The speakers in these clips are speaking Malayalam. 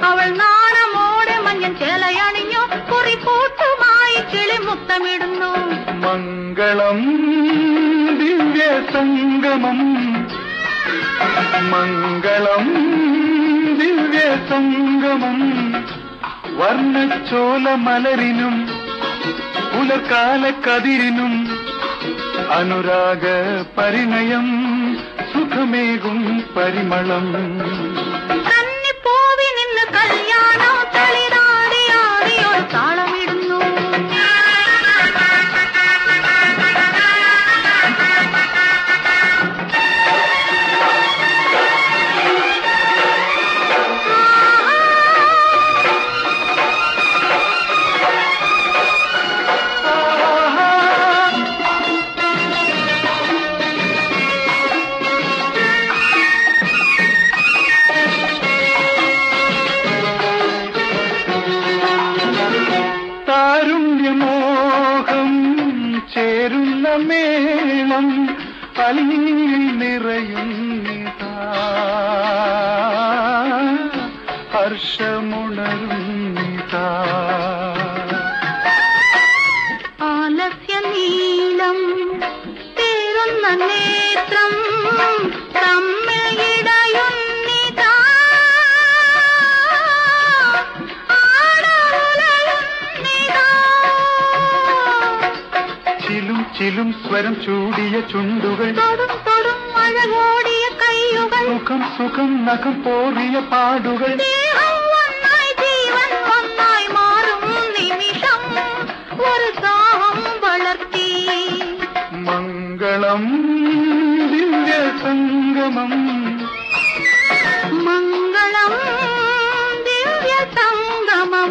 അവൾ നാണമോടെ മഞ്ഞൻ ചേലയണിഞ്ഞു കുറിക്കൂട്ടുമായി കിളിമുത്തമിടുന്നു. മംഗളം ദിവ്യ സംഗമം, മംഗളം ദിവ്യ സംഗമം. വർണ്ണച്ചോല മലരിനും പുലർക്കാല കതിരിനും അനുരാഗ പരിണയം സുഖമേകും പരിമളം. കന്നിപ്പൂവി നിന്ന് കല്യാണം തളിരാടിയാടിയൊരു താളമിടുന്നു. താരുണ്യമോഹം ചേരുന്ന മേളം പല്ലിൽ നിറയുന്നിതാ, ഹർഷമുണരുന്നിതാ. ആലസ്യനീലം തേരുന്ന നേത്രം തമ്മിലിടയുന്നിതാ, ചിലും ചിലും സ്വരം ചൂടിയ ചുണ്ടുകൾ, തൊടും തൊടും അഴകോടിയ കൈയുകൾ, സുഖം സുഖം നഖം പോറിയ പാടുകൾ. ദേഹം ഒന്നായി ജീവൻ ഒന്നായി മാറും നിമിഷം ഒരു ദാഹം വളർത്തി. മംഗളം ദിവ്യ സംഗമം, മംഗളം ദിവ്യ സംഗമം.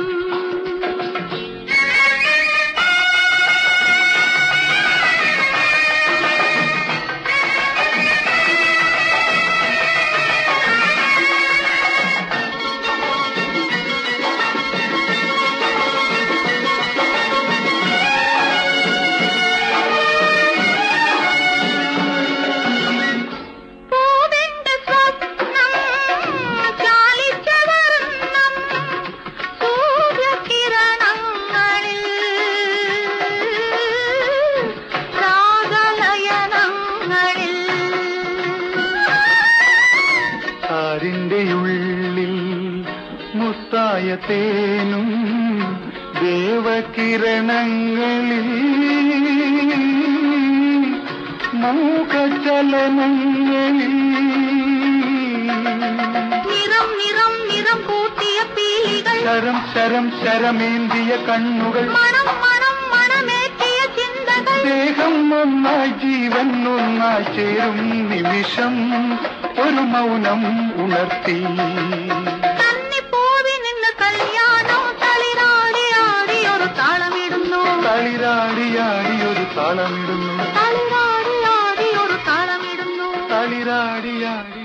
ിൽ മുത്തായ തേനും ദേവകിരണങ്ങളിൽ മൂകചലനങ്ങളിൽ നിറം നിറം നിറം കൂട്ടിയ പീലികൾ, ശരം ശരം ശരമേന്തിയ കണ്ണുകൾ, മണം മണം മണമേറ്റിയ ചിന്തകൾ. ദേഹം ഒന്നായി ജീവൻ ഒന്നായി ചേരും നിമിഷം ഒരു മൗനം ഉണർത്തി. കന്നിപ്പൂവി നിന്ന് കല്യാണം തളിരാടിയാടിയൊരു താളമിടുന്നു. തളിരാടിയാടിയൊരു താളമിടുന്നു, തളിരാടിയാടിയൊരു താളമിടുന്നു. തളിരാടിയാടി